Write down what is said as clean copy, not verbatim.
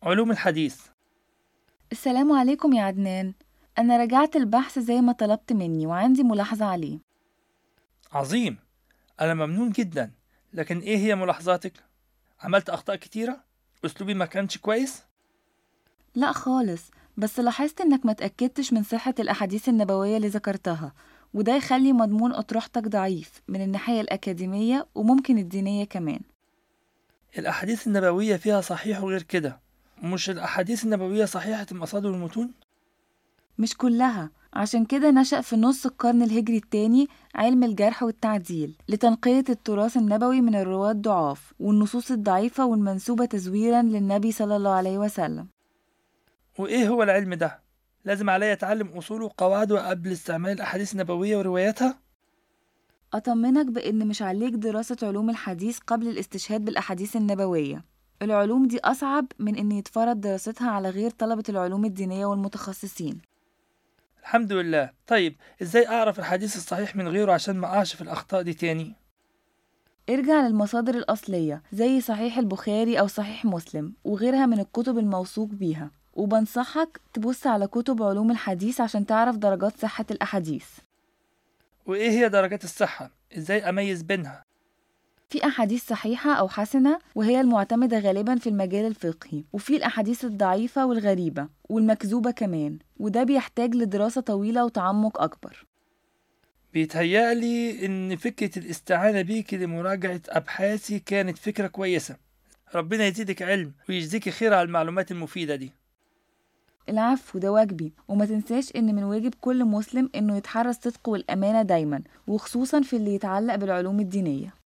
علوم الحديث. السلام عليكم يا عدنان. أنا رجعت البحث زي ما طلبت مني وعندي ملاحظة عليه. عظيم. أنا ممنون جدا، لكن إيه هي ملاحظاتك؟ عملت أخطاء كتيرة؟ أسلوبي ما كانش كويس؟ لا خالص، بس لاحظت إنك ما تأكدتش من صحة الأحاديث النبوية اللي ذكرتها، وده يخلي مضمون أطروحتك ضعيف من الناحية الأكاديمية وممكن الدينية كمان. الأحاديث النبوية فيها صحيح وغير كده. مش الأحاديث النبوية صحيحة المصادر والمتون؟ مش كلها، عشان كده نشأ في نص القرن الهجري الثاني علم الجرح والتعديل لتنقية التراث النبوي من الرواة الضعاف والنصوص الضعيفة والمنسوبة تزويرا للنبي صلى الله عليه وسلم. وإيه هو العلم ده؟ لازم عليا أتعلم أصوله وقواعده قبل استعمال الأحاديث النبوية ورواياتها؟ أطمنك بإن مش عليك دراسة علوم الحديث قبل الاستشهاد بالأحاديث النبوية. العلوم دي أصعب من إن يتفرض دراستها على غير طلبة العلوم الدينية والمتخصصين. الحمد لله. طيب إزاي أعرف الحديث الصحيح من غيره عشان ما أقعش في الأخطاء دي تاني؟ ارجع للمصادر الأصلية زي صحيح البخاري أو صحيح مسلم وغيرها من الكتب الموثوق بيها، وبنصحك تبص على كتب علوم الحديث عشان تعرف درجات صحة الأحاديث. وإيه هي درجات الصحة؟ إزاي أميز بينها؟ في أحاديث صحيحة أو حسنة وهي المعتمدة غالبا في المجال الفقهي، وفي الأحاديث الضعيفة والغريبة والمكذوبة كمان، وده بيحتاج لدراسة طويلة وتعمق أكبر. بيتهيألي إن فكرة الاستعانة بيك لمراجعة أبحاثي كانت فكرة كويسة. ربنا يزيدك علم ويجزيك خير على المعلومات المفيدة دي. العفو، ده واجبي، وما تنساش إن من واجب كل مسلم إنه يتحرى الصدق والأمانة دايما، وخصوصا في اللي يتعلق بالعلوم الدينية.